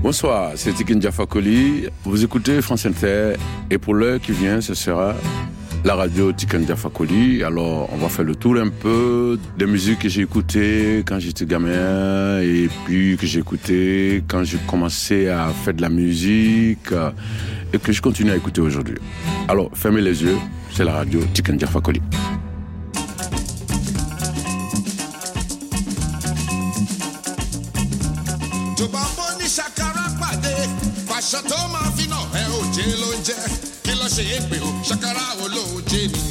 Bonsoir, c'est Tiken Diafakoli. Vous écoutez France Inter et pour l'heure qui vient, ce sera la radio Tiken Diafakoli. Alors, on va faire le tour un peu des musiques que j'ai écoutées quand j'étais gamin et puis que j'ai écoutées quand j'ai commencé à faire de la musique et que je continue à écouter aujourd'hui. Alors, fermez les yeux, c'est la radio Tiken Diafakoli. Ṣàtọ́ máa fi náà ẹ ò jẹ́ ló ń jẹ́ kí ló ṣe é pé o ṣàkàrà wo ló ń jẹ́ ni.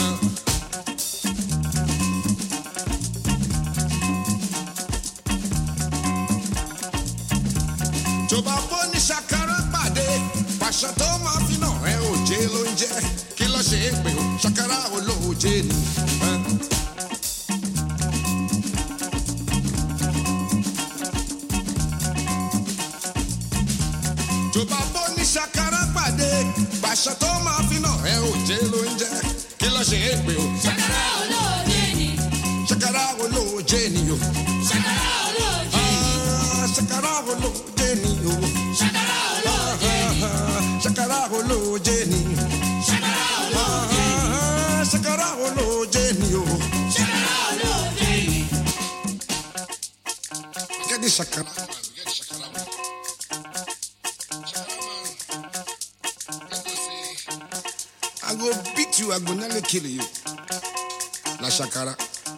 tó bá bó ní ṣàkàrà pàdé pàṣẹ tó máa fi náà ẹ ò jẹ́ ló ń jẹ́ kí ló ṣe é pé o ṣàkàrà wo ló ń jẹ́ ni. Ṣàkàrà pàdé pàṣẹ tó máa fi náà ẹ ò jẹ́ ló ń jẹ́ kí ló ṣe é pé o. Ṣàkàrà olóòjé ni. Ṣàkàrà olóòjé ni o. Ṣàkàrà olóòjé ni. Ṣàkàrà olóòjé ni o. Ṣàkàrà olóòjé ni. Ṣàkàrà olóòjé ni. Ṣàkàrà olóòjé ni. Ṣàkàrà olóòjé ni o. Ṣàkàrà olóòjé ni. Get the ṣàkàrà. I go beat you, I go nearly kill you. Na Shakara.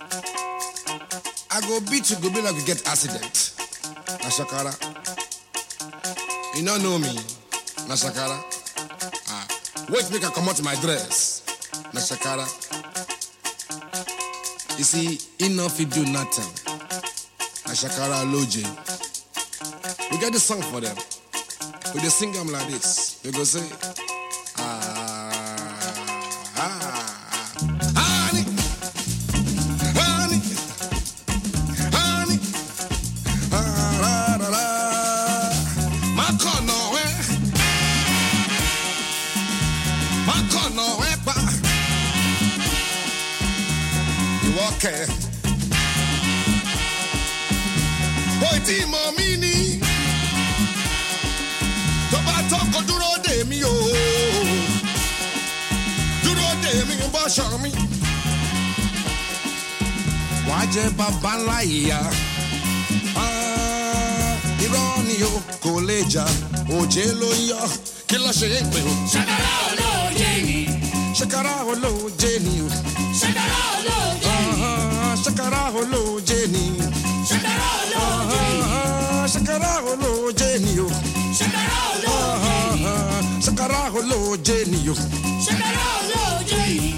I go beat you, go be like you get accident. Na Shakara. You don't know me. Na Shakara. Wait, make I come out my dress. Na Shakara. You see, enough you do nothing. Na Shakara Loje. We get the song for them. We just sing them like this. We go say, Boy, Timo Mini, Tobato dúró dè mí o, dúró dè mí bọ́ sọ̀rọ̀ mi. Wàá jẹ́ bàbá ńlá ìyá, irọ́ ni o kò lè jà, òjé ló ń yọ, kí ló ṣe é pé o. Ṣàkàrà olóòjé ni. Ṣàkàrà olóòjé ni o. Ṣàkàrà olóòjé ni. Ṣàkàrà olóòjé ni. Ṣàkàrà olóòjé ni. Ṣàkàrà olóòjé ni o. Ṣàkàrà olóòjé ni. Ṣàkàrà olóòjé ni o. Ṣàkàrà olóòjé ni.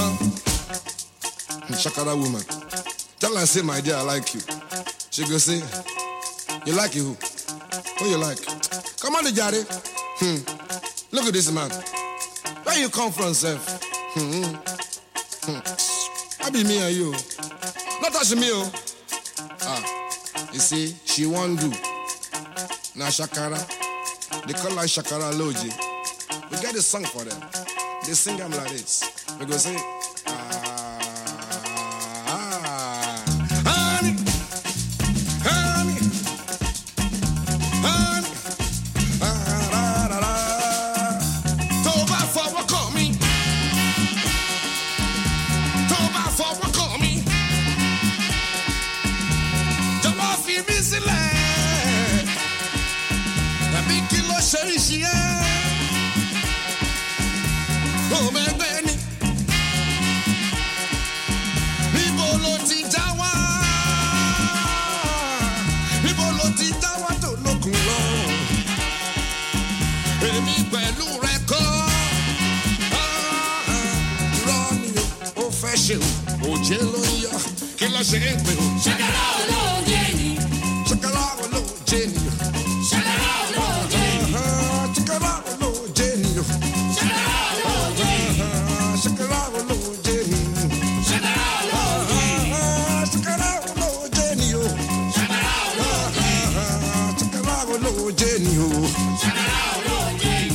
Shakara woman, tell her say my dear I like you. She go say, you like you who? Who you like? Come on, Jare. Look at this man. Where you come from, sir? I be me and you. Not touch me, oh. You see, she won't do. Now Shakara, they call her Shakara Loji. We get a song for them. They sing them like this. We go say, honey, honey, honey, Toba for what call me. Toba for what call me. Toba fi mi sílẹ̀. Ẹ̀mí kí ló ṣe iṣẹ́. Oh, my baby. Níbo ló ti já wá? Níbo ló ti já wá tó lókun lọ? Èmi pẹ̀lú rẹ̀ kọ́. Irọ́ ni ó fẹ́ ṣe o, òjé ló ń yọ, kí ló ṣe é pé o. Ṣàkàrà olóòjé ni. Ṣàkàrà olóòjé ni o. Ṣàkàrà olóòjé ni. Ṣàkàrà olóòjé ni o. Ṣàkàrà olóòjé ni. Ṣàkàrà olóòjé ni. Ṣàkàrà olóòjé ni. Ṣàkàrà olóòjé ni o. Ṣàkàrà olóòjé ni. Ṣàkàrà olóòjé ni o. Ṣàkàrà olóòjé ni.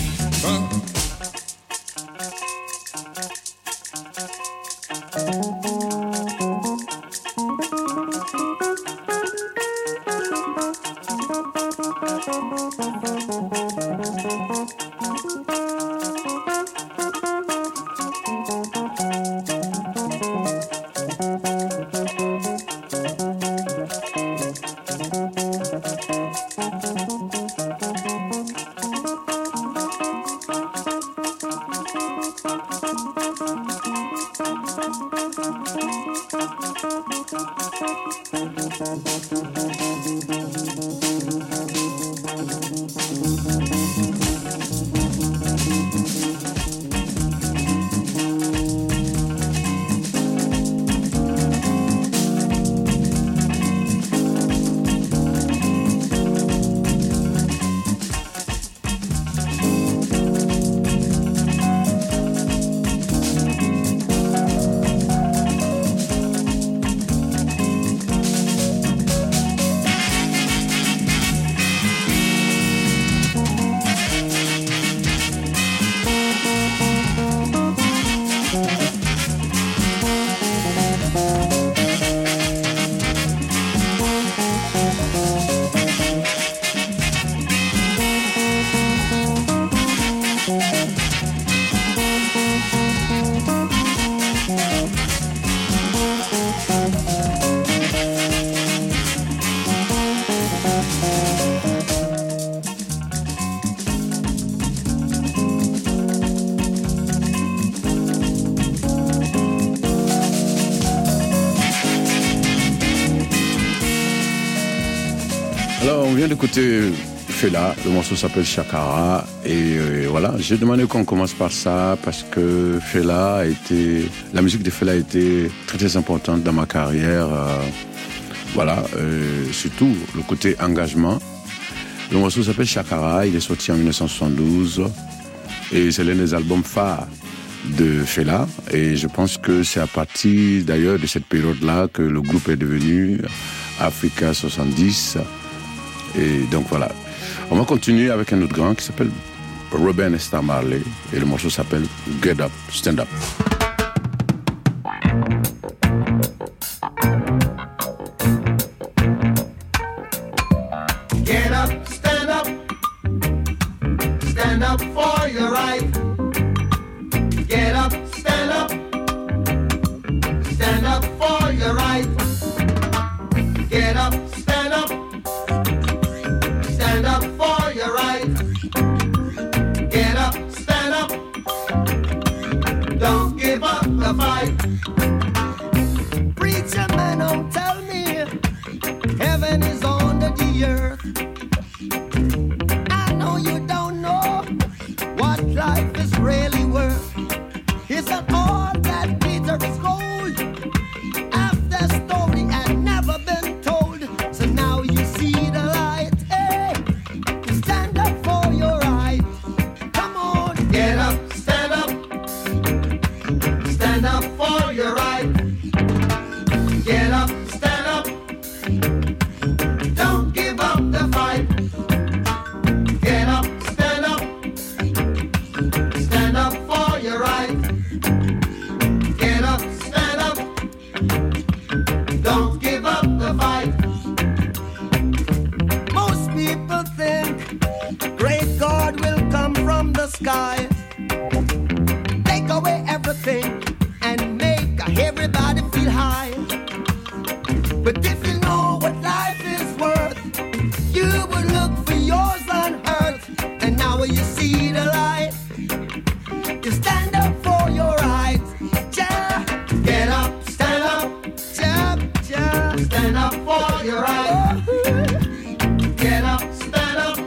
Alors, on vient d'écouter Fela, le morceau s'appelle Chakara, et voilà, j'ai demandé qu'on commence par ça parce que la musique de Fela a été très très importante dans ma carrière, voilà, surtout le côté engagement. Le morceau s'appelle Chakara, il est sorti en 1972, et c'est l'un des albums phares de Fela, et je pense que c'est à partir d'ailleurs de cette période-là que le groupe est devenu Africa 70. Et donc voilà, on va continuer avec un autre grand qui s'appelle Robin Nesta Marley, et le morceau s'appelle Get Up, Stand Up. Get up, stand up for your right. Get up, stand up for your right. Get up, stand up for your right. Get up, stand up, don't give up the fight. Preacher man, don't tell me heaven is under the earth. I know you don't know what life is really worth. It's not all that glitter is gold. Half the story had never been told. So now you see the light. Hey, stand up for your right. Come on, get up, stand up for your right. Get up, stand up, don't give up the fight. Get up, stand up for your right. Get up, stand up, don't give up the fight. Most people think great God will come from the sky, take away everything and make everybody feel high. But if you know what life is worth, you would look for yours on earth. And now you see the light, you stand up for your rights. Ja, get up, stand up, ja, ja, stand up for your rights. Get up, stand up,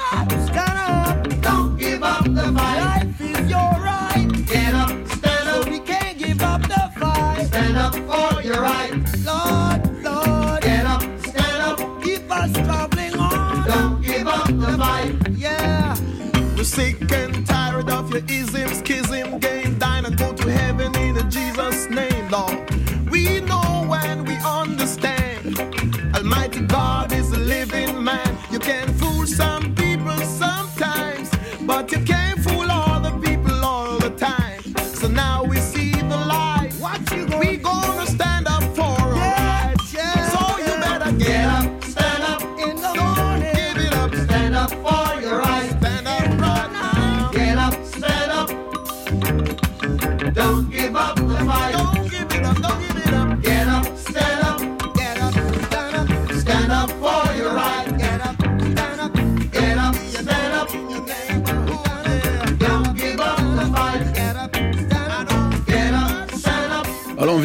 don't give up the fight. Life is your right. Get up, stand up, so we can't give up the fight. Stand up for your right. Lord, Lord, get up, stand up, keep us traveling on. Don't give up the fight. Yeah. We're sick and tired of your ism, schism, game, dine and go to heaven in Jesus' name, Lord. We know and we understand. Almighty God is a living man. You can fool some people sometimes, but you can't fool all the people all the time. So now we see the light. What you gonna we gonna stand up for our rights. Yeah. So you better get up, stand up in the morning. Give it up, stand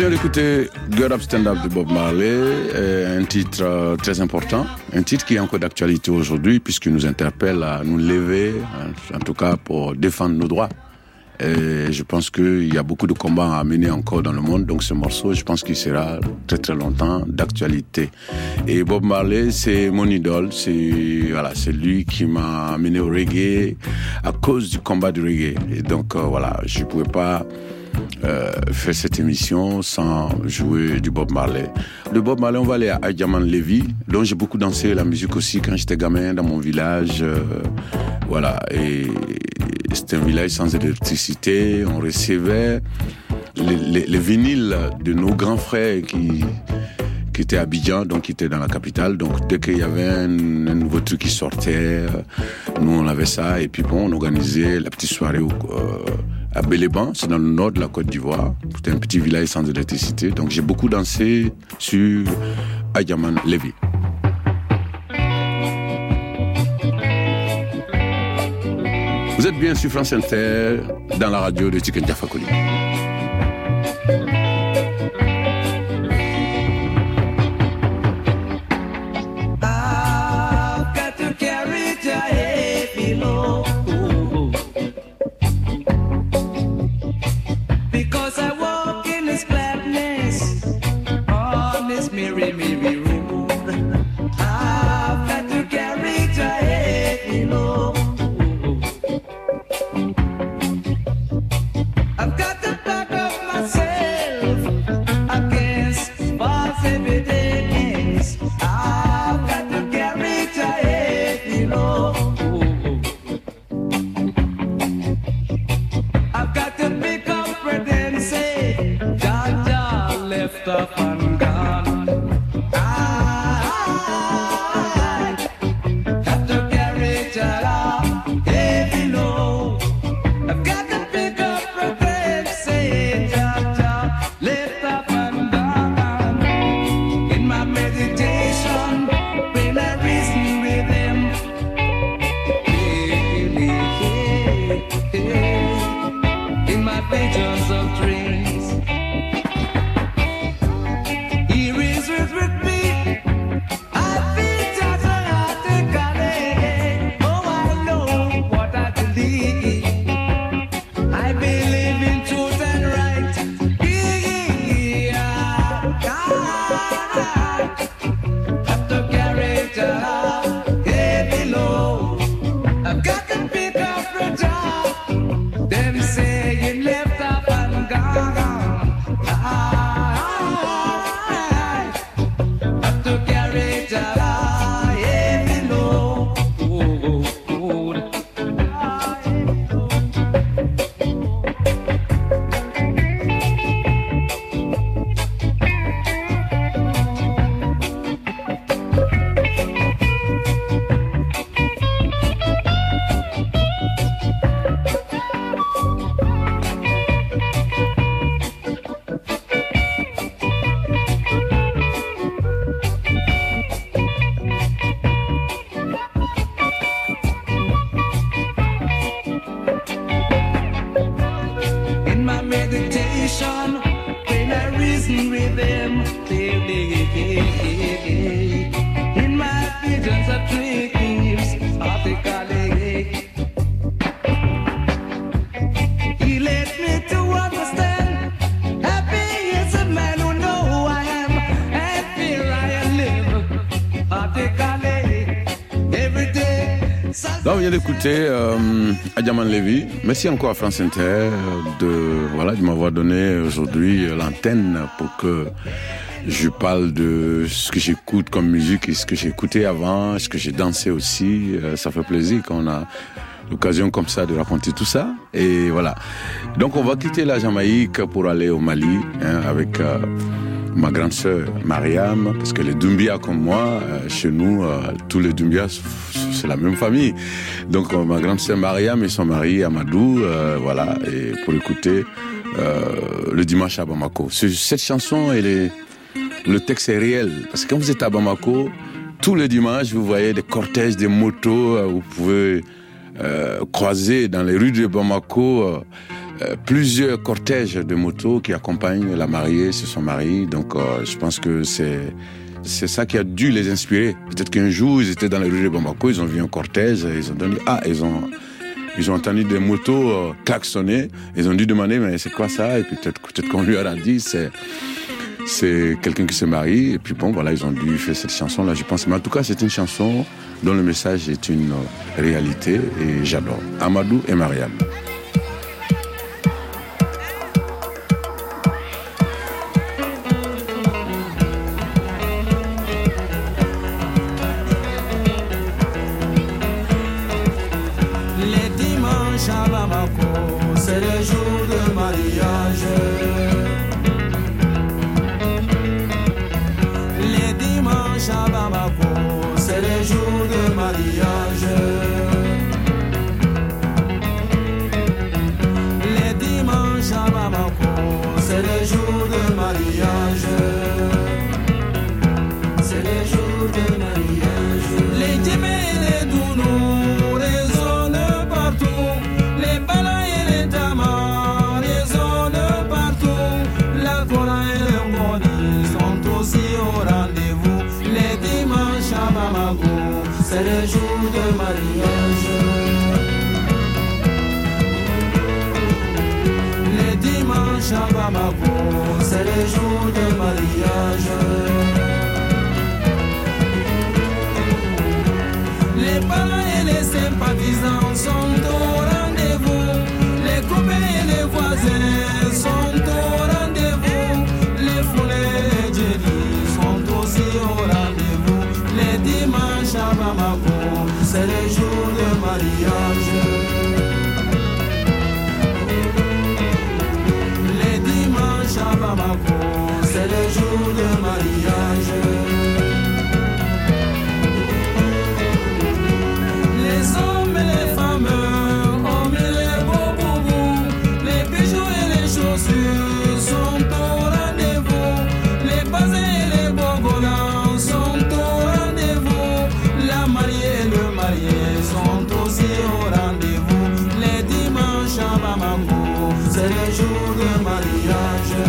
vient d'écouter Get Up Stand Up de Bob Marley, un titre très important, un titre qui est encore d'actualité aujourd'hui puisqu'il nous interpelle à nous lever, en tout cas pour défendre nos droits. Et je pense qu'il y a beaucoup de combats à mener encore dans le monde, donc ce morceau, je pense qu'il sera très très longtemps d'actualité. Et Bob Marley, c'est mon idole, c'est lui qui m'a amené au reggae à cause du combat du reggae. Et donc je pouvais pas faire cette émission sans jouer du Bob Marley. De Bob Marley, on va aller à Adjaman Levy, dont j'ai beaucoup dansé la musique aussi quand j'étais gamin dans mon village. Et c'était un village sans électricité. On recevait les vinyles de nos grands frères qui étaient à Abidjan, donc qui étaient dans la capitale. Donc dès qu'il y avait un nouveau truc qui sortait, nous on avait ça. Et puis on organisait la petite soirée à Béléban, c'est dans le nord de la Côte d'Ivoire. C'était un petit village sans électricité. Donc j'ai beaucoup dansé sur Adjaman Levy. Vous êtes bien sur France Inter, dans la radio de Tiken Jah Fakoly. Là, on vient d'écouter Adjaman Levy. Merci encore à France Inter de m'avoir donné aujourd'hui l'antenne pour que je parle de ce que j'écoute comme musique et ce que j'ai écouté avant, ce que j'ai dansé aussi. Ça fait plaisir quand on a l'occasion comme ça de raconter tout ça. Et voilà. Donc on va quitter la Jamaïque pour aller au Mali avec ma grande sœur Mariam, parce que les Doumbia comme moi, chez nous, tous les Doumbia, c'est la même famille. Donc ma grande sœur Mariam et son mari Amadou, et pour écouter le dimanche à Bamako. Cette chanson, le texte est réel, parce que quand vous êtes à Bamako, tous les dimanches, vous voyez des cortèges, des motos, vous pouvez croiser dans les rues de Bamako plusieurs cortèges de motos qui accompagnent la mariée sur son mari. Donc, je pense que c'est ça qui a dû les inspirer. Peut-être qu'un jour, ils étaient dans les rues de Bamako, ils ont vu un cortège, ils ont dit, ils ont entendu des motos klaxonner, ils ont dû demander, mais c'est quoi ça? Et puis peut-être qu'on lui a dit, c'est quelqu'un qui se marie. Et puis bon, voilà, ils ont dû faire cette chanson-là, je pense. Mais en tout cas, c'est une chanson dont le message est une réalité et j'adore. Amadou et Mariam. C'est le jour de mariage. Les dimanches à Bamako, c'est le jour de mariage. Les dimanches à Bamako, c'est le jour de mariage. C'est le jour de mariage. Les djemés et les dounous résonnent partout. Les balas et les tamas résonnent partout. La Kora et le Moni sont aussi au rendez-vous. Les dimanches à Bamako, c'est le jour de mariage. Les dimanches à Bamako, c'est le jour de mariage. Les balas et les sympathisants sont au rendez-vous. Les copains et les voisins sont au rendez-vous. Les foulées et les djélis sont aussi au rendez-vous. Les dimanches à Bamako, c'est le jour de mariage. Les dimanches à Bamako, c'est le jour de mariage. Les hommes et les femmes ont mis les beaux boubous. Les bijoux et les chaussures sont au rendez-vous. Les bazins et les bogolans sont au rendez-vous. La mariée et le marié sont aussi au rendez-vous. Les dimanches à Bamako, c'est le jour de mariage.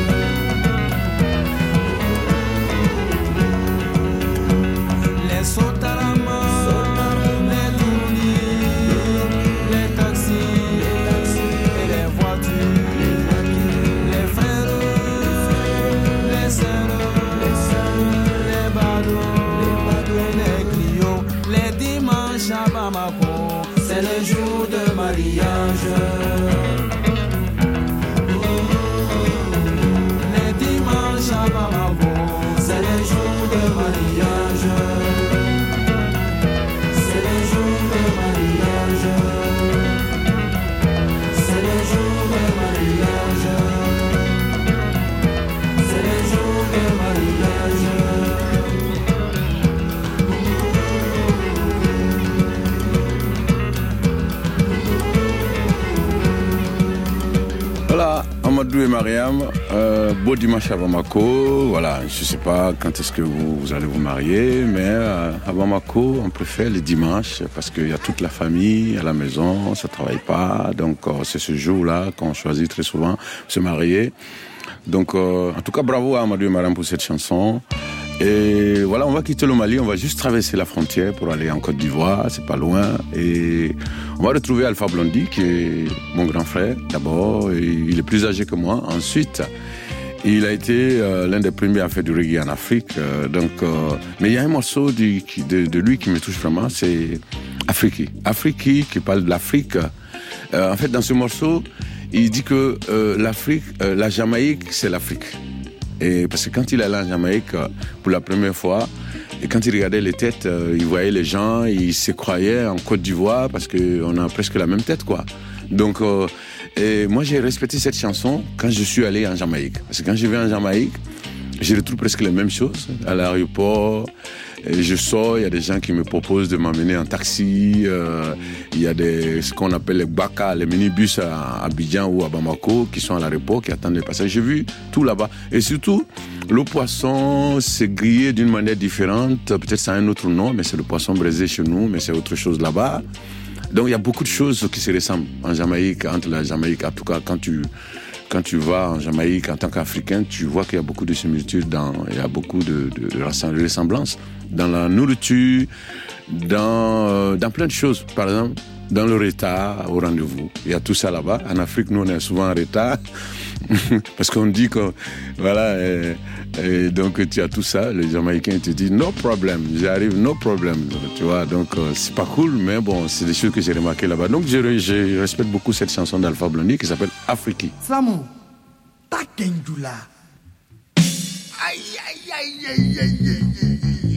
Les sotarama, les dounis, les taxis et les voitures, les frères, les sœurs, les badauds, les clients. Les dimanches à Bamako, c'est le jour de mariage. Les dimanches à Bamako, c'est le jour de mariage. C'est le jour de mariage. C'est le jour de mariage. C'est le jour de mariage. Voilà, Amadou et Mariam, beau dimanche à Bamako. Voilà, je sais pas quand est-ce que vous allez vous marier, mais à Bamako, on préfère les dimanches parce qu'il y a toute la famille à la maison, ça travaille pas. Donc c'est ce jour-là qu'on choisit très souvent de se marier. Donc en tout cas, bravo à Amadou et Mariam pour cette chanson. Et voilà, on va quitter le Mali, on va juste traverser la frontière pour aller en Côte d'Ivoire, c'est pas loin. Et on va retrouver Alpha Blondy, qui est mon grand frère, d'abord. Et il est plus âgé que moi. Ensuite, il a été l'un des premiers à faire du reggae en Afrique. Mais il y a un morceau de lui qui me touche vraiment, c'est Afriki. Afriki, qui parle de l'Afrique. En fait, dans ce morceau, il dit que l'Afrique, la Jamaïque, c'est l'Afrique. Et parce que quand il allait en Jamaïque pour la première fois, et quand il regardait les têtes, il voyait les gens, il se croyait en Côte d'Ivoire parce qu'on a presque la même tête, quoi. Donc, et moi j'ai respecté cette chanson quand je suis allé en Jamaïque. Parce que quand je vais en Jamaïque, je retrouve presque les mêmes choses à l'aéroport. Et je sors, il y a des gens qui me proposent de m'emmener en taxi. Il y a ce qu'on appelle les baka, les minibus à Abidjan ou à Bamako qui sont à l'aéroport, qui attendent les passagers. J'ai vu tout là-bas. Et surtout, le poisson, c'est grillé d'une manière différente. Peut-être ça a un autre nom, mais c'est le poisson braisé chez nous, mais c'est autre chose là-bas. Donc il y a beaucoup de choses qui se ressemblent en Jamaïque, entre la Jamaïque. En tout cas, quand tu vas en Jamaïque en tant qu'Africain, tu vois qu'il y a beaucoup de similitudes, il y a beaucoup de ressemblances dans la nourriture, dans plein de choses. Par exemple, dans le retard au rendez-vous. Il y a tout ça là-bas. En Afrique, nous, on est souvent en retard parce qu'on dit que, voilà, et donc tu as tout ça. Les Jamaïcains te disent no problem, j'arrive, no problem. Tu vois, donc c'est pas cool, mais bon, c'est des choses que j'ai remarquées là-bas. Donc je respecte beaucoup cette chanson d'Alpha Blondy qui s'appelle Afriki. Samo, ta kendula. Aïe, aïe, aïe, aïe, aïe, aïe, aïe.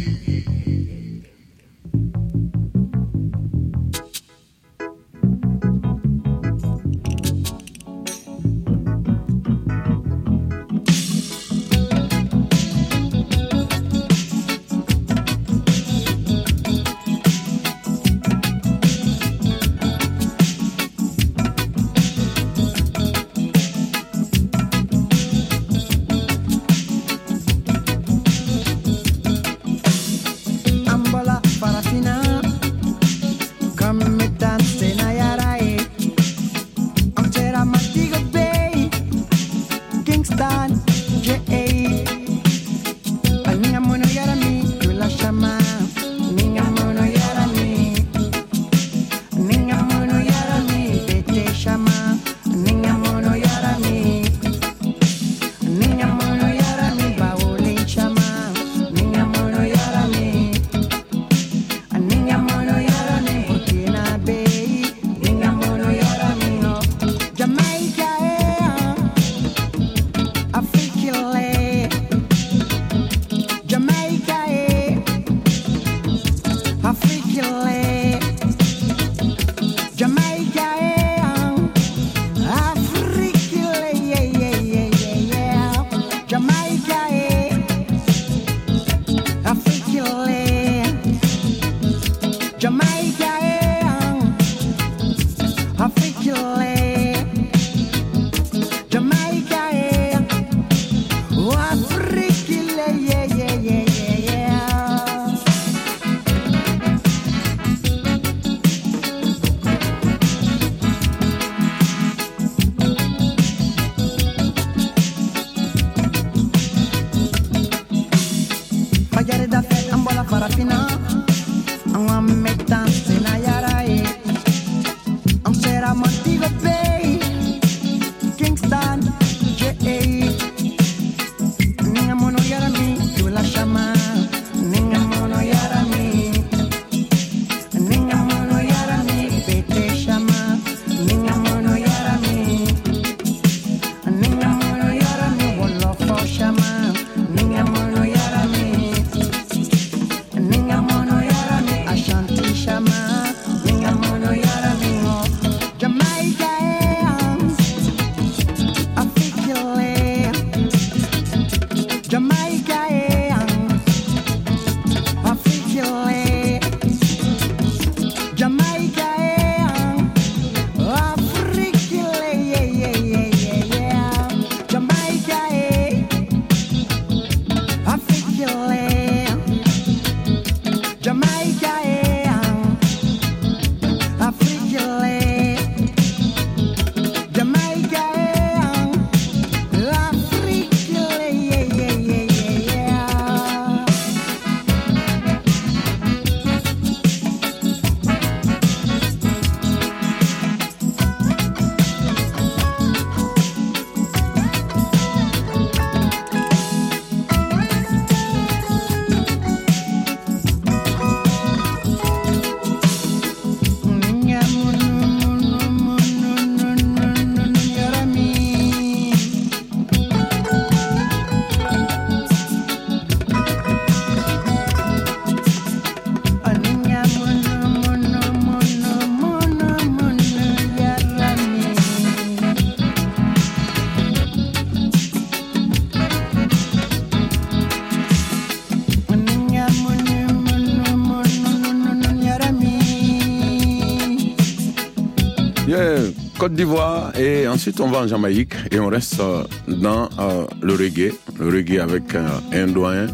Côte d'Ivoire et ensuite on va en Jamaïque et on reste dans le reggae avec un doyen,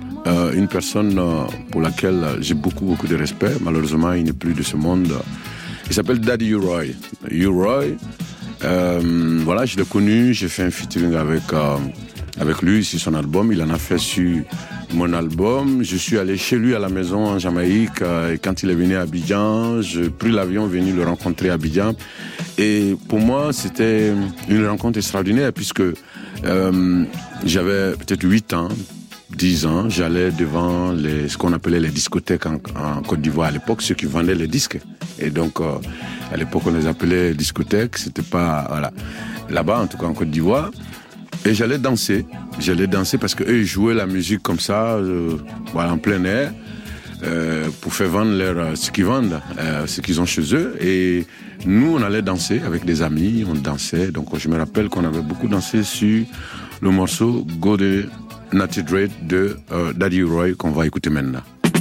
une personne pour laquelle j'ai beaucoup de respect. Malheureusement, il n'est plus de ce monde. Il s'appelle Daddy U-Roy. U-Roy, voilà, je l'ai connu, j'ai fait un featuring avec lui sur son album. Il en a fait sur mon album. Je suis allé chez lui à la maison en Jamaïque et quand il est venu à Abidjan, j'ai pris l'avion venu le rencontrer à Abidjan. Et pour moi, c'était une rencontre extraordinaire puisque j'avais peut-être 8 ans, 10 ans, j'allais devant ce qu'on appelait les discothèques en Côte d'Ivoire à l'époque, ceux qui vendaient les disques. Et donc, à l'époque, on les appelait discothèques. C'était pas, voilà, là-bas, en tout cas en Côte d'Ivoire. Et j'allais danser parce que eux ils jouaient la musique comme ça, voilà, en plein air, pour faire vendre ce qu'ils vendent, ce qu'ils ont chez eux. Et nous, on allait danser avec des amis, on dansait. Donc, je me rappelle qu'on avait beaucoup dansé sur le morceau Go de Natty Dread de Daddy U-Roy qu'on va écouter maintenant.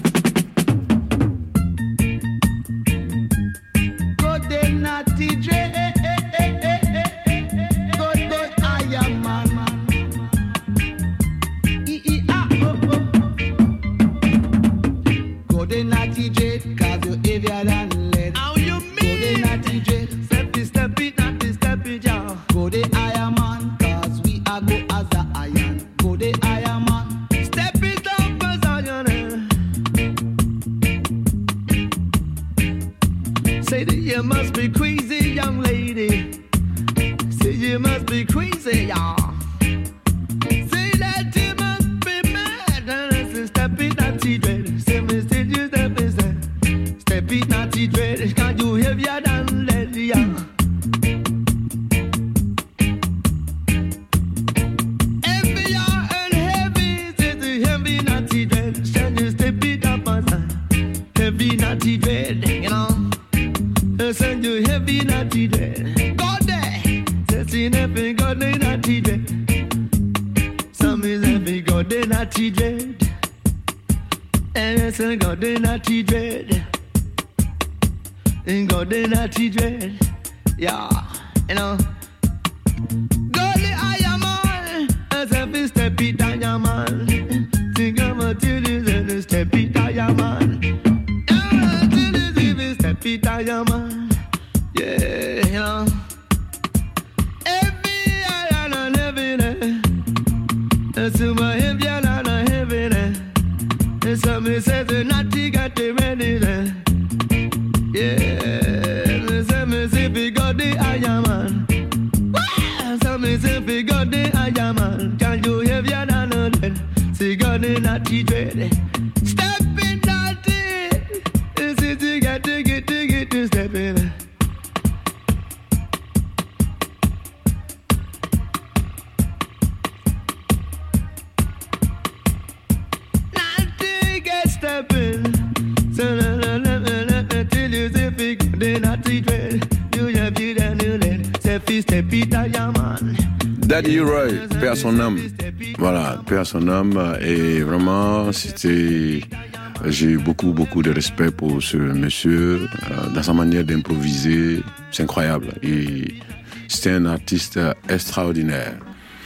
Daddy U-Roy, paix à son âme. Voilà, paix à son âme. Et vraiment, j'ai eu beaucoup de respect pour ce monsieur, dans sa manière d'improviser. C'est incroyable. Et c'était un artiste extraordinaire.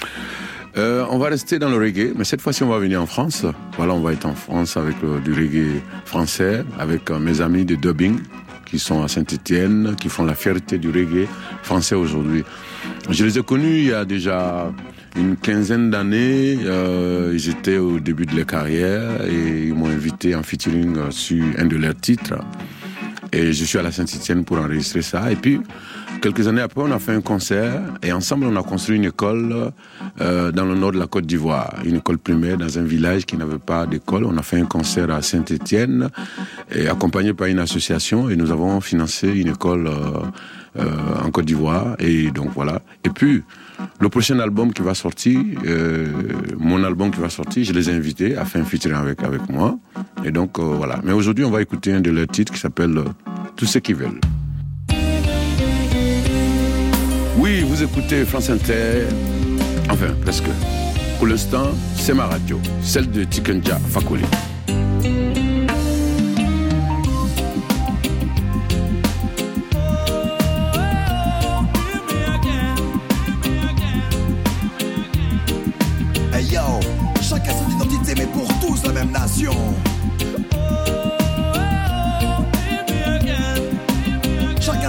On va rester dans le reggae, mais cette fois-ci, on va venir en France. Voilà, on va être en France avec du reggae français, avec mes amis de dubbing, qui sont à Saint-Étienne, qui font la fierté du reggae français aujourd'hui. Je les ai connus il y a déjà une quinzaine d'années. Ils étaient au début de leur carrière et ils m'ont invité en featuring sur un de leurs titres. Et je suis à la Saint-Étienne pour enregistrer ça. Et puis, quelques années après, on a fait un concert et ensemble, on a construit une école dans le nord de la Côte d'Ivoire. Une école primaire dans un village qui n'avait pas d'école. On a fait un concert à Saint-Étienne et accompagné par une association et nous avons financé une école en Côte d'Ivoire. Et donc voilà. Et puis, le prochain album qui va sortir, mon album qui va sortir, je les ai invités à faire un featuring avec moi. Et donc voilà. Mais aujourd'hui, on va écouter un de leurs titres qui s'appelle Tous ceux qui veulent. Oui, vous écoutez France Inter, enfin presque. Pour l'instant, c'est ma radio, celle de Tiken Jah Fakoly. Hey yo, chacun son identité mais pour tous la même nation. Chacun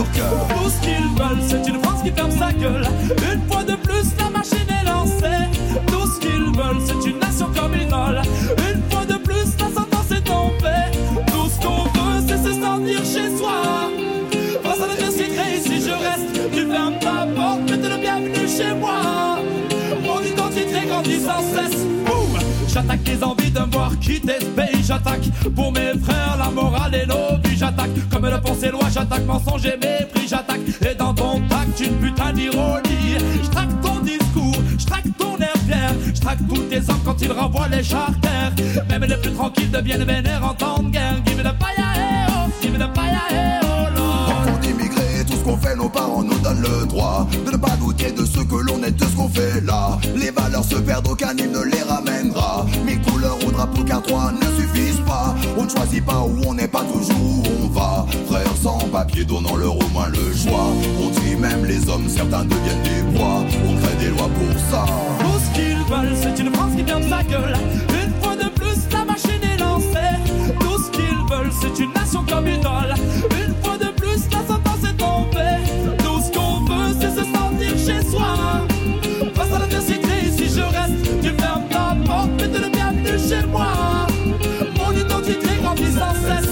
leur cœur. Tout ce qu'ils veulent, c'est une France qui ferme sa gueule. Une fois de plus, la machine est lancée. Tout ce qu'ils veulent, c'est une nation communale. Une fois de plus, la sentence est tombée. Tout ce qu'on veut, c'est se sentir chez soi. Face à l'adversité, ici je reste. Tu fermes ta porte, mais t'es le bienvenu chez moi. Mon identité grandit sans cesse. Boum! J'attaque les envies de me voir quitter ce pays. J'attaque pour mes frères, la morale et nos vies. J'attaque comme le pensée loi. J'attaque mensonge et mépris. J'attaque et dans ton tact une putain d'ironie. J'traque ton discours, j'traque ton air fier. J'traque tous tes hommes quand ils renvoient les charters. Même les plus tranquilles deviennent vénères en temps de guerre. Give me the fire, hey oh, give me the fire, hey oh Lord. Enfants d'immigrés, tout ce qu'on fait, nos parents nous donnent le droit de ne pas douter de ce que l'on est, de ce qu'on fait là. Les valeurs se perdent, aucun hymne ne les ramènera. Mille couleurs au drapeau car trois ne suffisent pas. On ne choisit pas où on n'est pas toujours où on va. Frères sans papier, donnant-leur au moins le choix. On tue même les hommes, certains deviennent des proies. On crée des lois pour ça. Tout ce qu'ils veulent, c'est une France qui ferme sa gueule. Une fois de plus, la machine est lancée. Tout ce qu'ils veulent, c'est une nation communale. Une fois de plus, la sentence est tombée. Tout ce qu'on veut, c'est se sentir chez soi. Face à l'adversité, ici je reste. Tu fermes ta porte, mais t'es le bienvenu chez moi. Mon identité grandit sans cesse.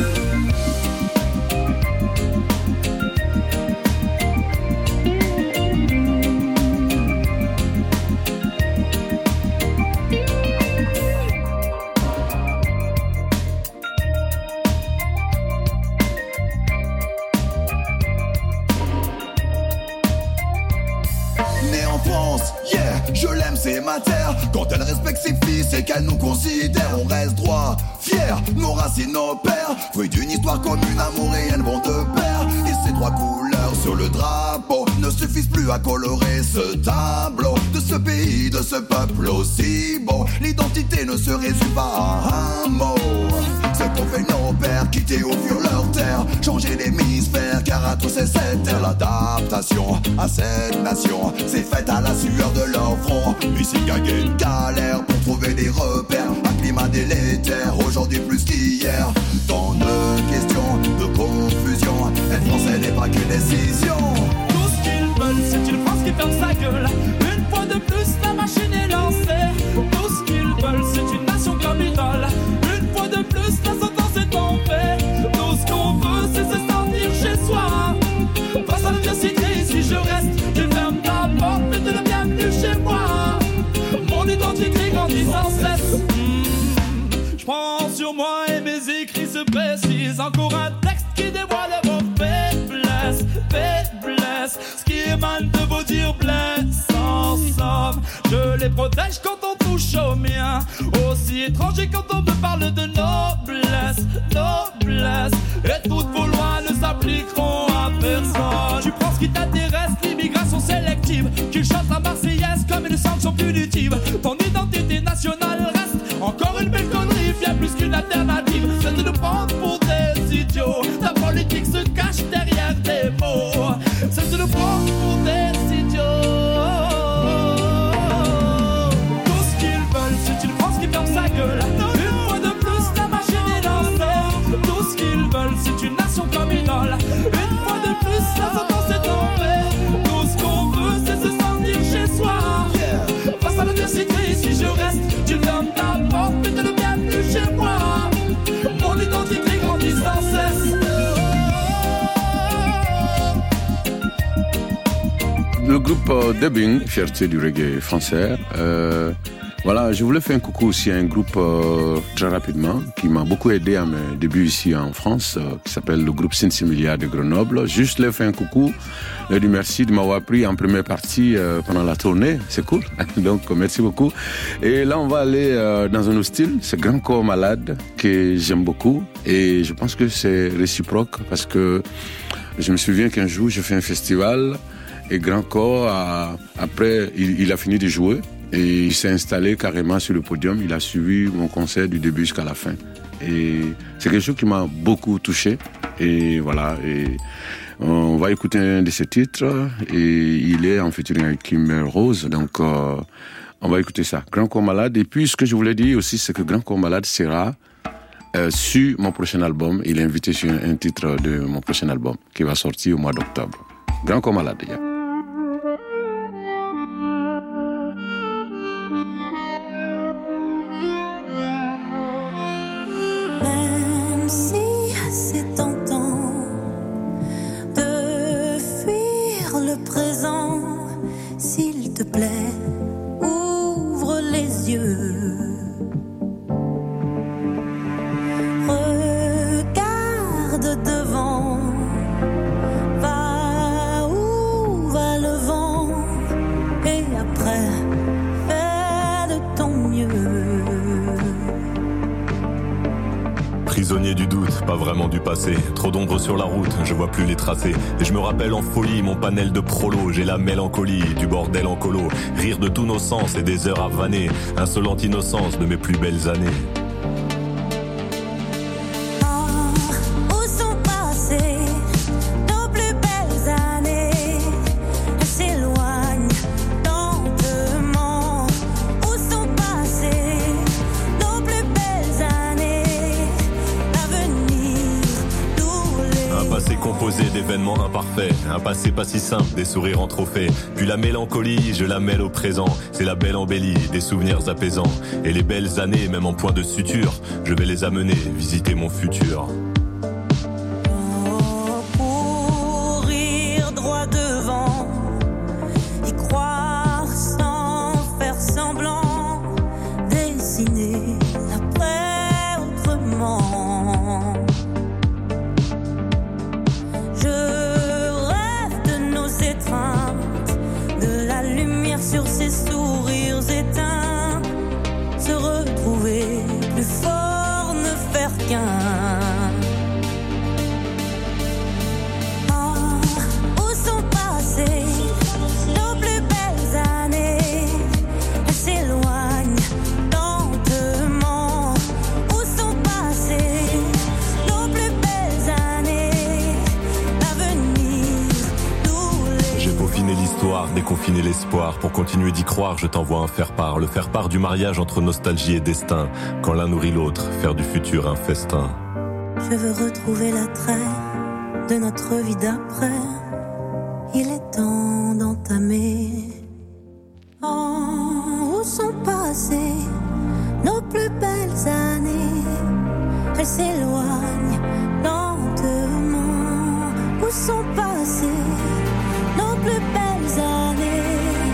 Je l'aime, c'est ma terre. Quand elle respecte ses fils et qu'elle nous considère, on reste droit, fier, nos racines, nos pères. Fruit d'une histoire commune, amour et haine vont de pair. Et ces trois couleurs sur le drapeau ne suffisent plus à colorer ce tableau de ce pays, de ce peuple aussi beau. L'identité ne se résume pas à un mot. Ce qu'ont fait nos pères, quitter au fur leur terre, changer l'hémisphère, car à tous c'est cette terre. L'adaptation à cette nation c'est faite à la sueur de leur front. Musique gaguée, une galère pour trouver des repères. Un climat délétère, aujourd'hui plus qu'hier. Tant de questions, de confusion. Être français n'est pas qu'une décision. Tout ce qu'ils veulent, c'est une France qui ferme sa gueule. Une fois de plus, la machine est lancée. Tout ce qu'ils veulent, c'est une nation communale. Une fois de plus, la sentence est tombée. Tout ce qu'on veut, c'est se sentir chez soi. Face à l'adversité, ici je reste. Tu fermes ta porte, mais t'es le bienvenu chez moi. Mon identité grandit sans cesse. Je prends sur moi et mes écrits se précisent. Encore un texte qui dévoile vos faiblesses, faiblesses. Ce qui émane de vos dires blesse. En somme, je les protège quand on touche au mien. Aussi étranger quand on me parle de noblesse, noblesse. Et toutes vos lois ne s'appliqueront à personne. Tu prends ce qui t'intéresse, l'immigration sélective. Qu'ils chantent la Marseillaise comme une sanction punitive. Ton identité nationale reste encore une belle connerie. Bien plus qu'une alternative, c'est de nous prendre pour des idiots. Ta politique se cache derrière des mots. C'est de nous prendre pour des idiots. Tout ce qu'ils veulent, c'est une France qui ferme sa gueule. Une fois de plus, la machine est lancée. Tout ce qu'ils veulent, c'est une nation communale. Une fois de plus, la sentence est tombée. Tout ce qu'on veut, c'est se sentir chez soi. Face à l'adversité, ici je reste. Tu fermes ta porte, mais t'es le bienvenu chez moi. Mon identité grandit sans cesse. Le groupe Dubbing, fierté du reggae français. Voilà, je voulais faire un coucou aussi à un groupe très rapidement qui m'a beaucoup aidé à mes débuts ici en France, qui s'appelle le groupe Sinsimilia de Grenoble. Juste leur faire un coucou, leur dire merci de m'avoir pris en première partie pendant la tournée, c'est cool. Donc merci beaucoup. Et là on va aller dans un autre style, c'est Grand Corps Malade que j'aime beaucoup et je pense que c'est réciproque parce que je me souviens qu'un jour j'ai fait un festival et Grand Corps après il a fini de jouer. Et il s'est installé carrément sur le podium. Il a suivi mon concert du début jusqu'à la fin. Et c'est quelque chose qui m'a beaucoup touché. Et voilà. Et on va écouter un de ses titres. Et il est en featuring avec Kim Rose. Donc, on va écouter ça. Grand Corps Malade. Et puis, ce que je voulais dire aussi, c'est que Grand Corps Malade sera sur mon prochain album. Il est invité sur un titre de mon prochain album qui va sortir au mois d'octobre. Grand Corps Malade, déjà. Même si c'est tentant de fuir le présent, s'il te plaît, ouvre les yeux. Regarde devant, va où va le vent, et après, fais de ton mieux. Prisonnier du doute, pas vraiment du passé. Trop d'ombre sur la route, je vois plus les tracés. Et je me rappelle en folie mon panel de prolo. J'ai la mélancolie du bordel en colo. Rire de tous nos sens et des heures à vanner. Insolente innocence de mes plus belles années. Où sont passées nos plus belles années? Elles s'éloignent lentement. Où sont passées nos plus belles années? L'avenir nous les... Un passé composé d'événements imparfaits. Un passé pas si simple, des sourires en trophée. Puis la mélancolie, je la mêle au présent. C'est la belle embellie, des souvenirs apaisants. Et les belles années, même en point de suture, je vais les amener visiter mon futur. Courir droit devant, y croire sans faire semblant, dessiner l'après autrement. Je rêve de nos étreintes, de la lumière sur ces sourires éteints, se retrouver plus fort, ne faire qu'un. Où sont passées nos plus belles années? Elles s'éloignent lentement. Où sont passées nos plus belles années? L'avenir nous les... J'ai peaufiné l'histoire, déconfiné l'espoir. Pour continuer d'y croire, je t'envoie un faire-part. Le faire-part du mariage entre nostalgie et destin. Quand l'un nourrit l'autre, faire du futur un festin. Je veux retrouver l'attrait de notre vie d'après. Il est temps d'entamer. Où sont passées nos plus belles années? Elles s'éloignent lentement. Où sont passées nos plus belles années?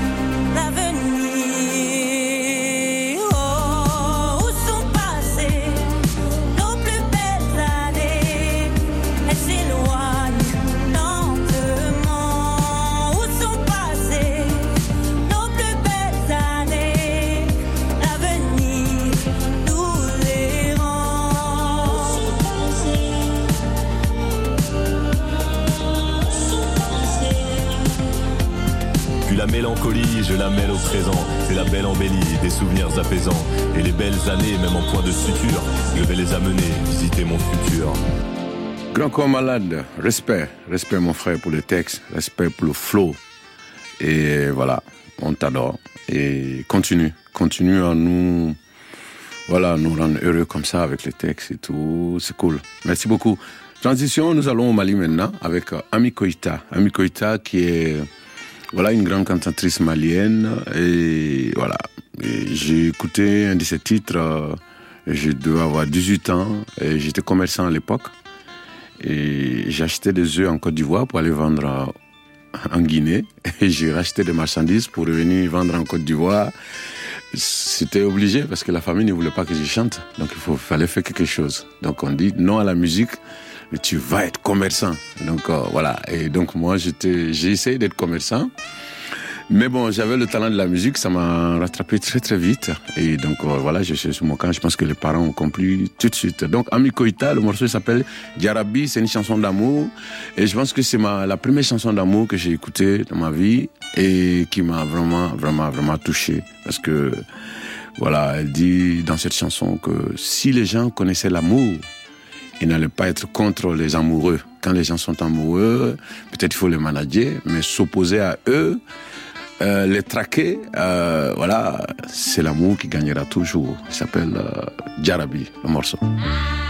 L'avenir. Où sont passées nos plus belles années? Elles s'éloignent lentement. Où sont passées nos plus belles années? L'avenir nous les rend. Puis la mélancolie, je la mêle au présent. C'est la belle embellie, des souvenirs apaisants. Et les belles années, même en point de suture, je vais les amener visiter mon futur. Grand Corps Malade, respect mon frère pour le texte, respect pour le flow. Et voilà, on t'adore. Et continue à nous rendre heureux comme ça avec les textes et tout, c'est cool. Merci beaucoup. Transition, nous allons au Mali maintenant avec Ami Koïta. Ami Koïta qui est une grande cantatrice malienne. Et voilà, et j'ai écouté un de ses titres, je devais avoir 18 ans, et j'étais commerçant à l'époque. Et j'achetais des œufs en Côte d'Ivoire pour aller vendre en Guinée. Et j'ai racheté des marchandises pour revenir vendre en Côte d'Ivoire. C'était obligé parce que la famille ne voulait pas que je chante. Donc il fallait faire quelque chose. Donc on dit non à la musique, mais tu vas être commerçant. Donc voilà. Et donc moi j'ai essayé d'être commerçant. Mais bon, j'avais le talent de la musique, ça m'a rattrapé très très vite. Et donc voilà, je suis sur mon camp, je pense que les parents ont compris tout de suite. Donc Ami Koïta, le morceau s'appelle Diarabi, c'est une chanson d'amour. Et je pense que c'est la première chanson d'amour que j'ai écoutée dans ma vie et qui m'a vraiment touché. Parce que voilà, elle dit dans cette chanson que si les gens connaissaient l'amour, ils n'allaient pas être contre les amoureux. Quand les gens sont amoureux, peut-être il faut les manager, mais s'opposer à eux, les traquer, voilà, c'est l'amour qui gagnera toujours. Il s'appelle Diarabi, le morceau.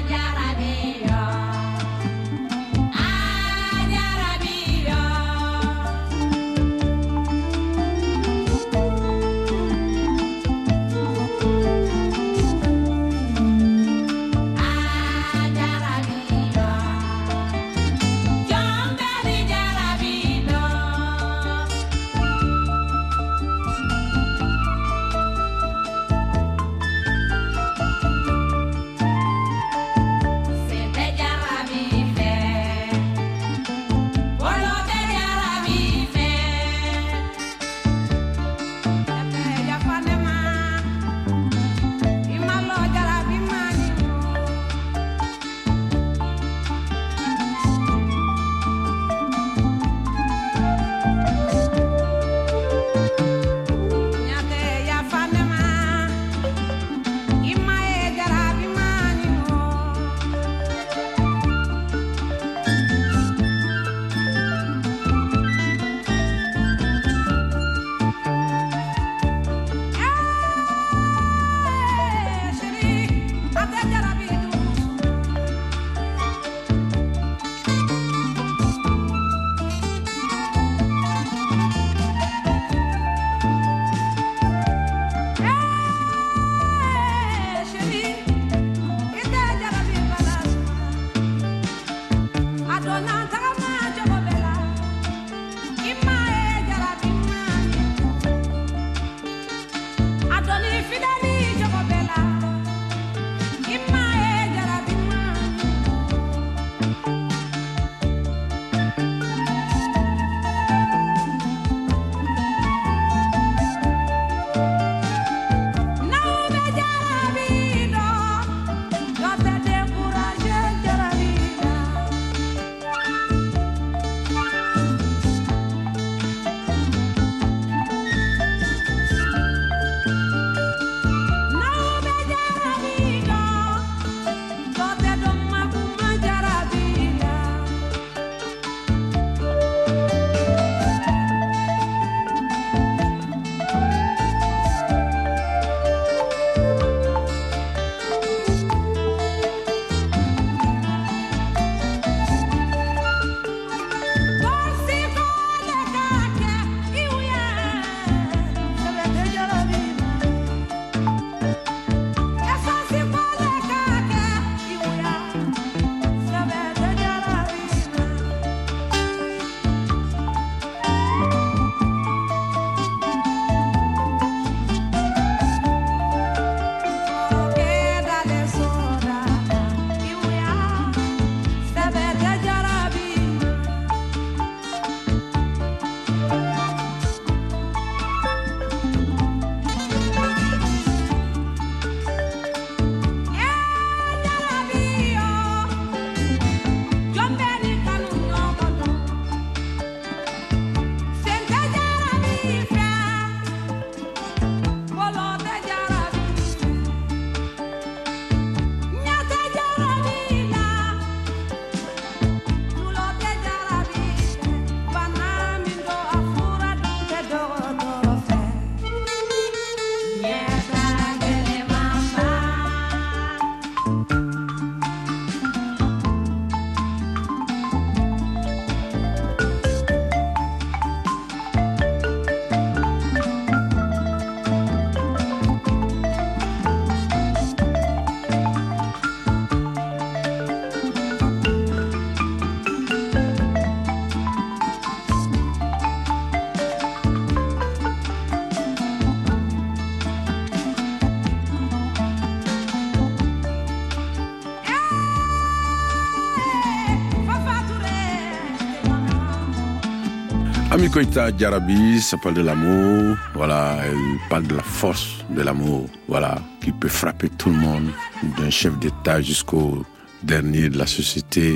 Ami Koïta Diarabi, ça parle de l'amour, voilà, elle parle de la force de l'amour, voilà, qui peut frapper tout le monde, d'un chef d'État jusqu'au dernier de la société.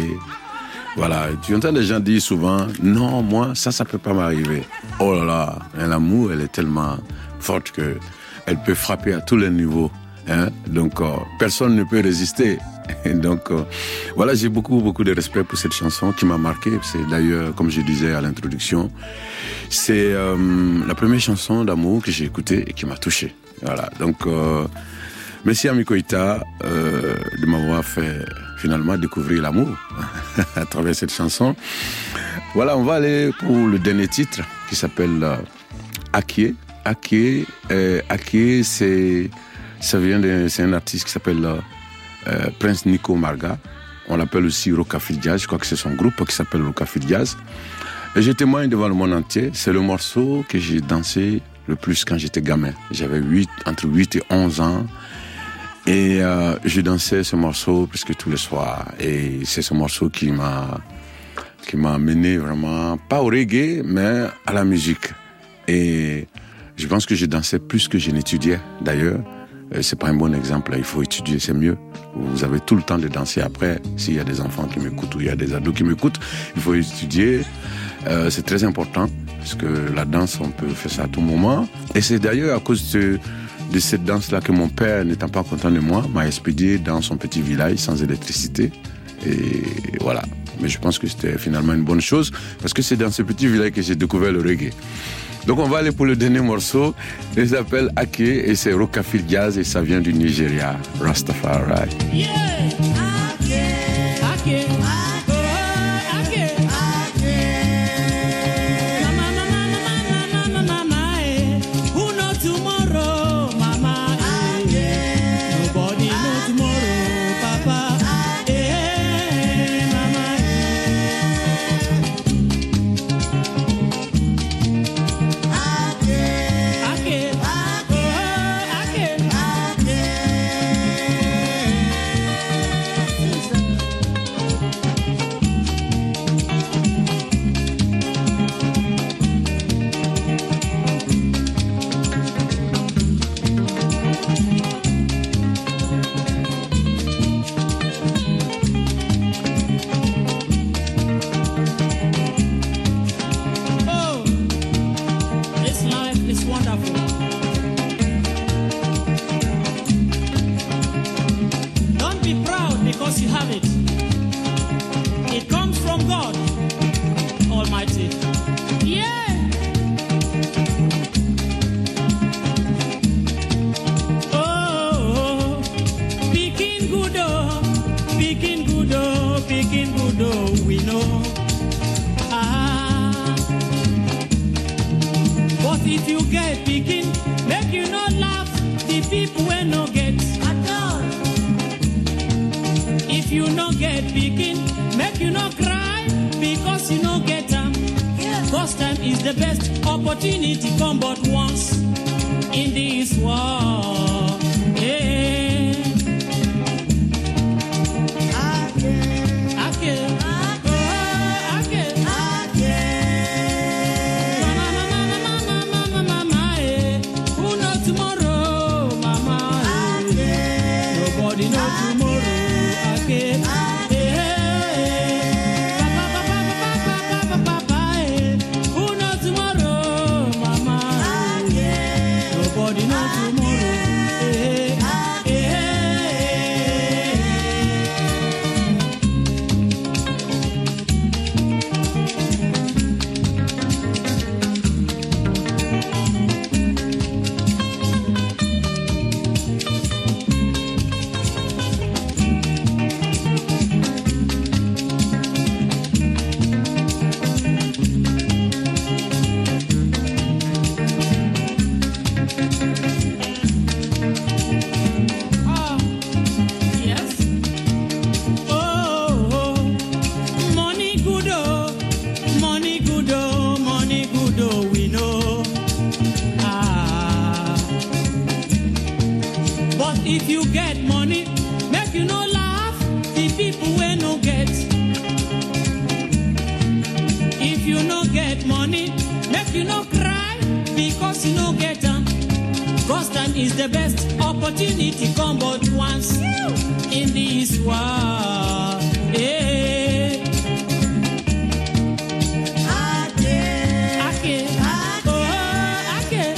Voilà, tu entends des gens dire souvent, non, moi, ça peut pas m'arriver. Oh là là, l'amour, elle est tellement forte que elle peut frapper à tous les niveaux. Hein? Donc, personne ne peut résister. Et donc, voilà, j'ai beaucoup de respect pour cette chanson qui m'a marqué. C'est d'ailleurs, comme je disais à l'introduction, c'est la première chanson d'amour que j'ai écoutée et qui m'a touché. Voilà, donc, Merci à Mikoïta de m'avoir fait finalement découvrir l'amour à travers cette chanson. Voilà, on va aller pour le dernier titre qui s'appelle Akie. Akie, c'est un artiste qui s'appelle Prince Nico Marga. On l'appelle aussi Rockafeller Jazz. Je crois que c'est son groupe qui s'appelle Rockafeller Jazz. Et je témoigne devant le monde entier. C'est le morceau que j'ai dansé le plus quand j'étais gamin. J'avais entre 8 et 11 ans. Et je dansais ce morceau presque tous les soirs. Et c'est ce morceau qui m'a mené vraiment, pas au reggae, mais à la musique. Et je pense que je dansais plus que je n'étudiais, d'ailleurs. C'est pas un bon exemple, il faut étudier, c'est mieux. Vous avez tout le temps de danser. Après, s'il y a des enfants qui m'écoutent ou il y a des ados qui m'écoutent, il faut étudier. C'est très important, parce que la danse, on peut faire ça à tout moment. Et c'est d'ailleurs à cause de cette danse-là que mon père, n'étant pas content de moi, m'a expédié dans son petit village sans électricité. Et voilà. Mais je pense que c'était finalement une bonne chose, parce que c'est dans ce petit village que j'ai découvert le reggae. Donc on va aller pour le dernier morceau. Il s'appelle Ake et c'est Rockafeller Jazz et ça vient du Nigeria, Rastafari. Yeah, Ake, Ake. Opportunity come but once in this world. Yeah. Who knows tomorrow, mama? Nobody knows tomorrow. Is the best opportunity come but once in this world. Yeah. Ake, oh, Ake,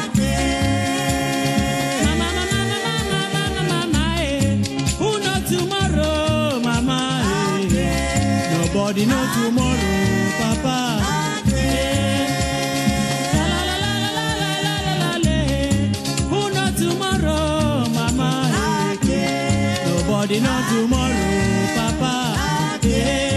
mama, who know tomorrow, mama? Nobody know tomorrow, papa. Tomorrow, mama. Nobody know tomorrow, Papa. Yeah.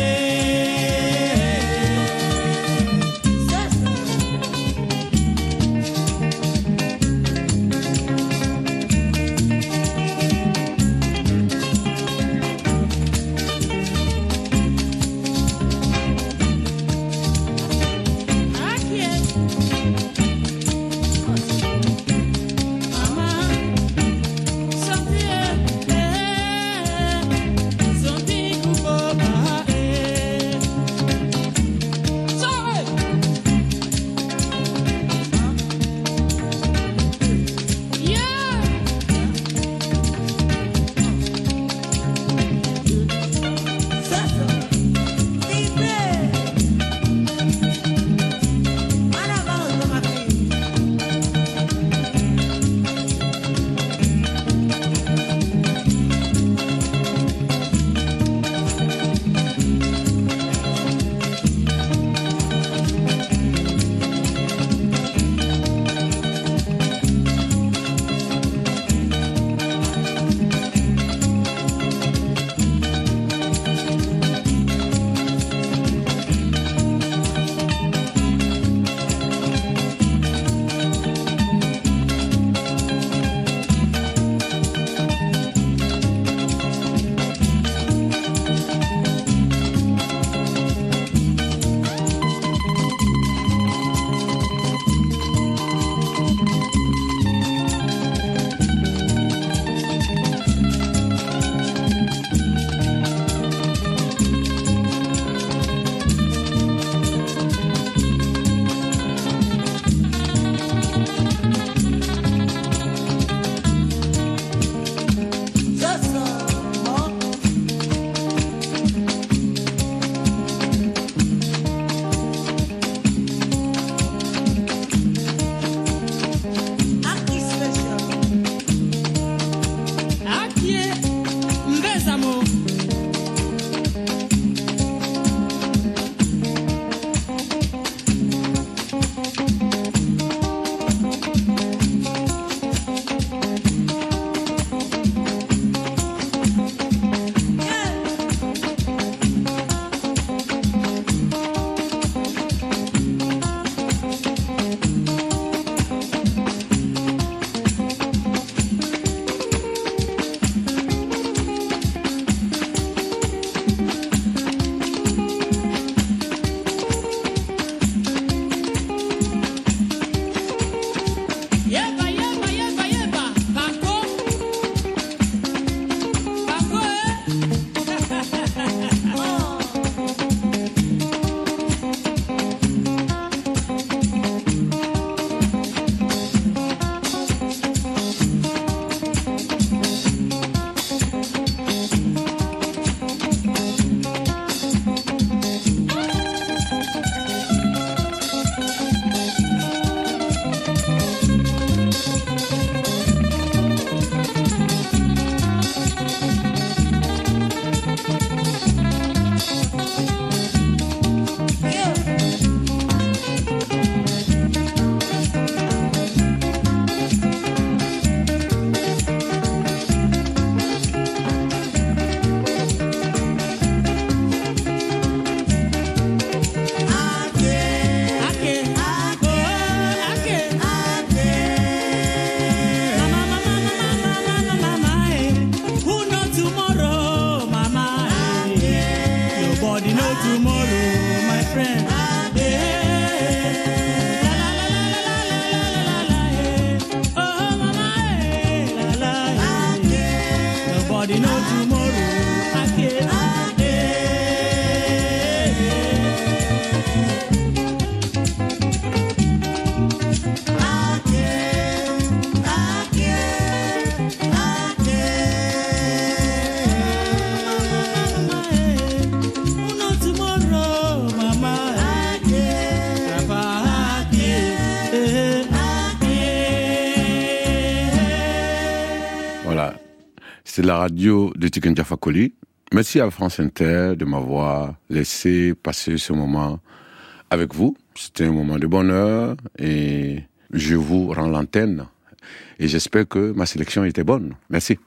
C'est la radio de Tiken Jah Fakoly. Merci à France Inter de m'avoir laissé passer ce moment avec vous. C'était un moment de bonheur et je vous rends l'antenne. Et j'espère que ma sélection était bonne. Merci.